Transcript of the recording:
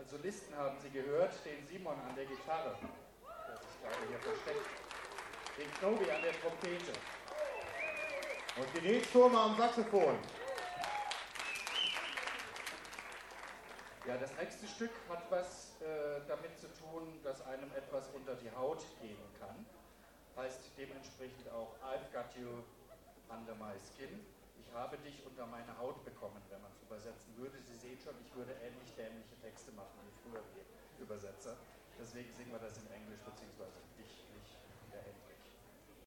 Solisten haben Sie gehört, den Simon an der Gitarre, der sich gerade hier versteckt, den Knobi an der Trompete. Und die Nils Thurmer am Saxophon. Ja, das nächste Stück hat was damit zu tun, dass einem etwas unter die Haut gehen kann. Heißt dementsprechend auch I've got you under my skin. Ich habe dich unter meine Haut bekommen, wenn man es übersetzen würde. Sie sehen schon, ich würde ähnlich dämliche Texte machen wie früher die Übersetzer. Deswegen singen wir das in Englisch, beziehungsweise ich nicht, der Henry.